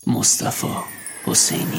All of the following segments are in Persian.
مصطفی حسینی.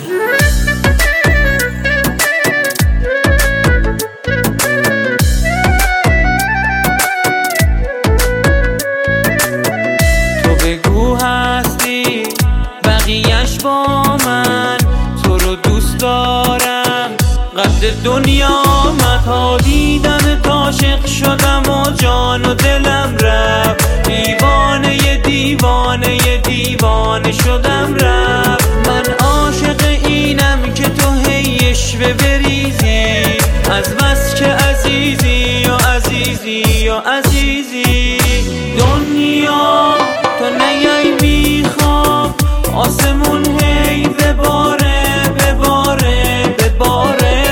تو بگو هستی بقیهش با من، تو رو دوست دارم قد دنیا من. تا دیدم عاشق شدم و جان و دلم رفت، دیوانه دیوانه دیوانه شدم رفت. من عاشق اینم که تو هیش بریزی، از بس که عزیزی یا عزیزی یا عزیزی. دنیا تو نیای میخوام آسمون هی بباره بباره بباره.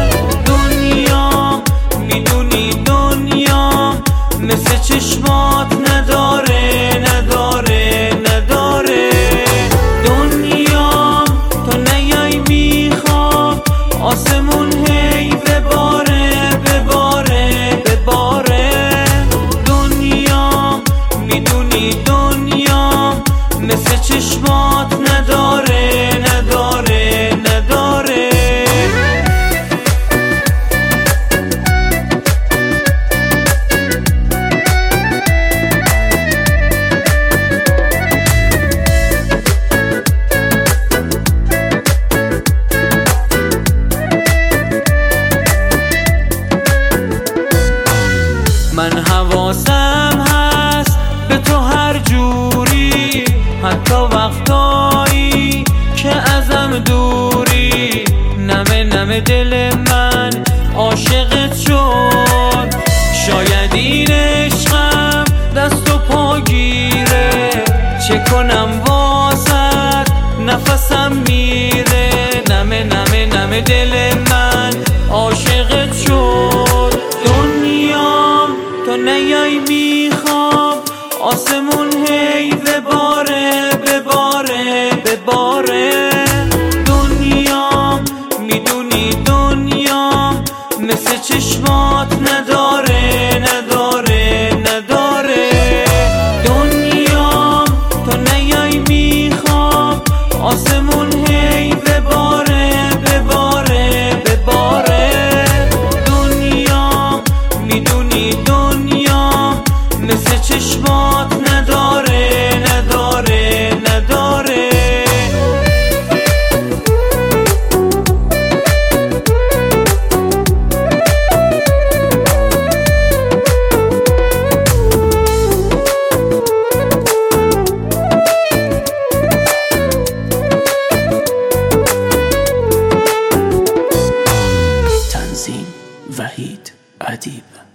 دنیا میدونی دنیا مثل چشمات نداره نداره نداره. دنیا تو نیای میخوام آسمون هی بباره بباره بباره. دنیا میدونی دنیا مثل چشمات نداره نداره نداره. من حواسم هست به تو هر جوری، حتی وقتایی که ازم دوری. نمه نمه دل من عاشقت شد، شاید این عشقم دست و پا گیره. چه کنم واسد نفسم میره. نمه نمه نمه دل من عاشقت شد. دنیا تو نیای میخوام آسمون هی بباره بباره بباره. دنیا میدونی دنیا مثل چشمات نداره نداره نداره. دنیا تو نیای میخوام آسمون هی بباره بباره بباره. دنیا میدونی دنیا مثل چشمات نداره نداره نداره. تنظیم وحید ادیب.